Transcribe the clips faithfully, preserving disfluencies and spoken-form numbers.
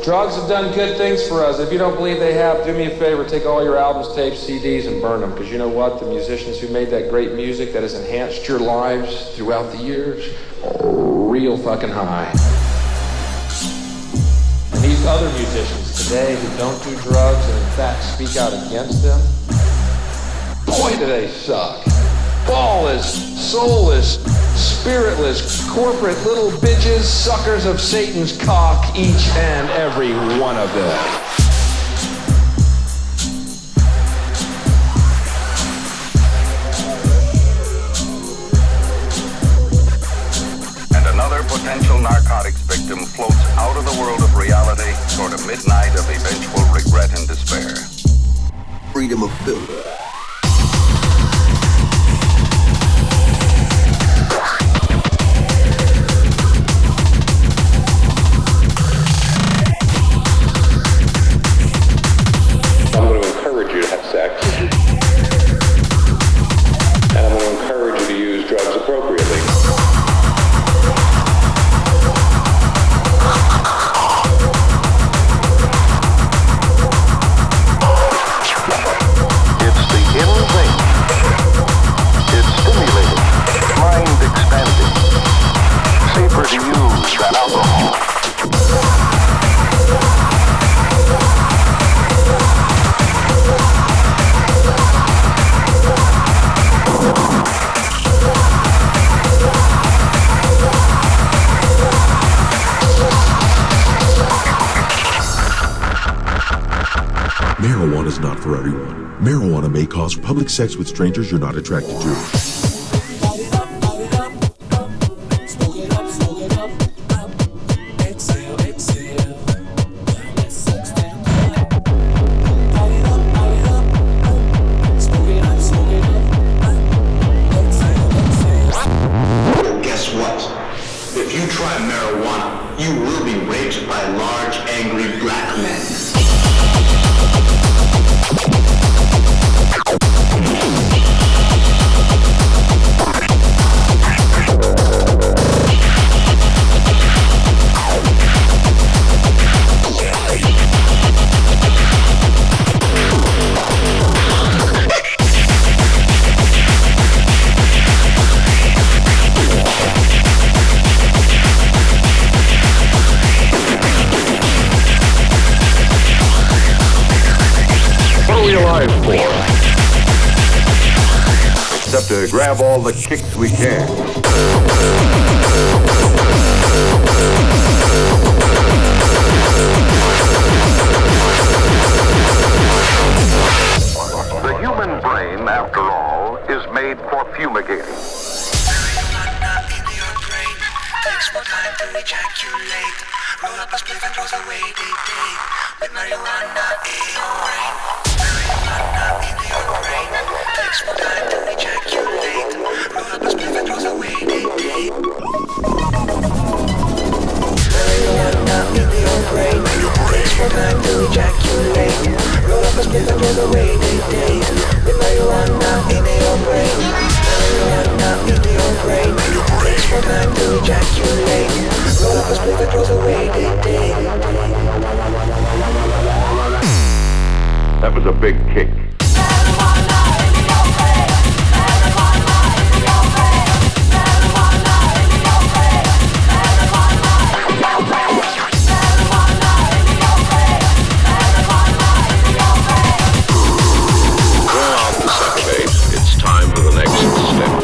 Drugs have done good things for us. If you don't believe they have, do me a favor, take all your albums, tapes, C Ds, and burn them. Because you know what? The musicians who made that great music that has enhanced your lives throughout the years are real fucking high. And these other musicians today who don't do drugs and in fact speak out against them, boy, do they suck. Ballless, soulless, spiritless, corporate little bitches, suckers of Satan's cock, each and every one of them. And another potential narcotics victim floats out of the world of reality toward a midnight of eventual regret and despair. Freedom of film. I'm going to encourage you to have sex, and I'm going to encourage you to use drugs appropriately. It's the hidden thing. It's stimulating, mind expanding, safer to use than alcohol. Marijuana is not for everyone. Marijuana may cause public sex with strangers you're not attracted to. Guess what? If you try marijuana, you will be raped by large, angry black men. Except to grab all the kicks we can. The human brain, after all, is made for fumigating. Marijuana in your brain takes more time to ejaculate. Roll up a spliff and throws away day day. With marijuana in your brain. Marijuana in your brain takes more time to ejaculate. Roll up a spliff and throws away day day. Marijuana in your brain takes more time to ejaculate. Roll up a spliff and throws away day day. With marijuana in your brain. Marijuana in your brain takes more time to ejaculate. Roll up a spliff and throws away day day. That was a big kick. It's time for the next step.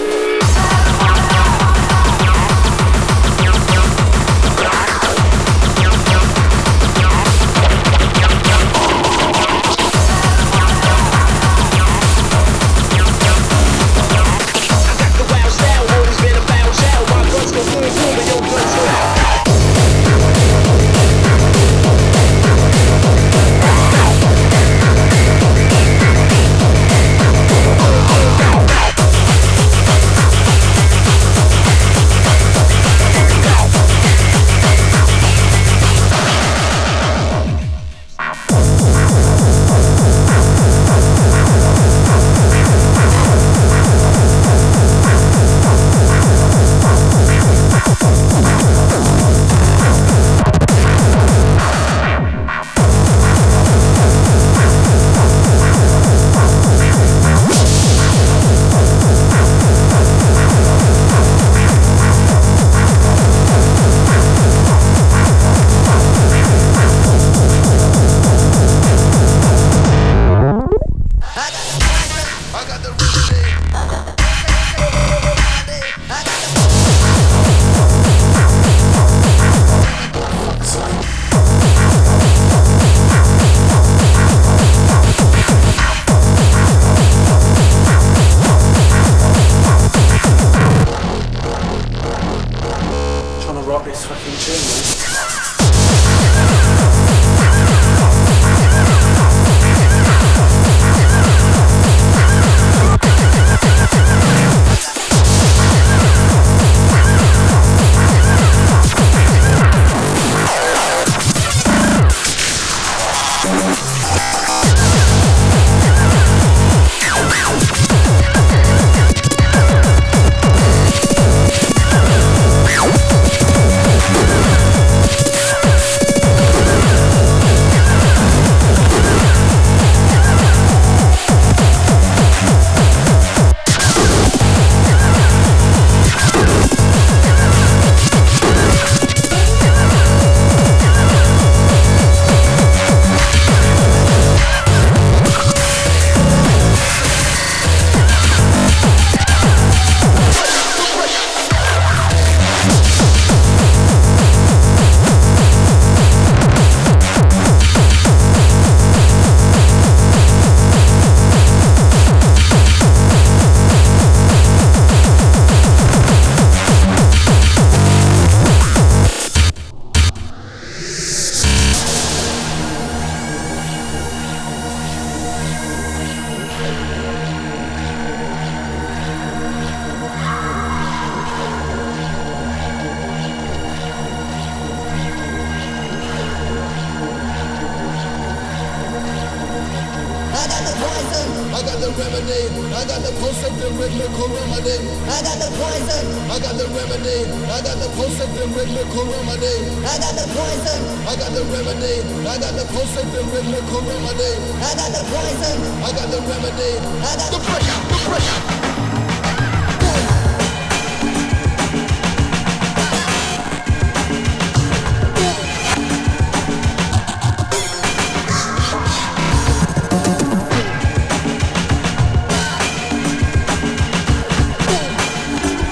remedy. I got the potion, the rhythmical remedy. I got the poison. I got the remedy. I got the potion, the rhythmical remedy. I got the poison. I got the remedy. I got the potion, the rhythmical remedy. I got the poison. I got the remedy. I got the breakout, the breakout.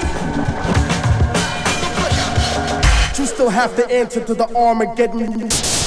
Still have to answer to the Armageddon.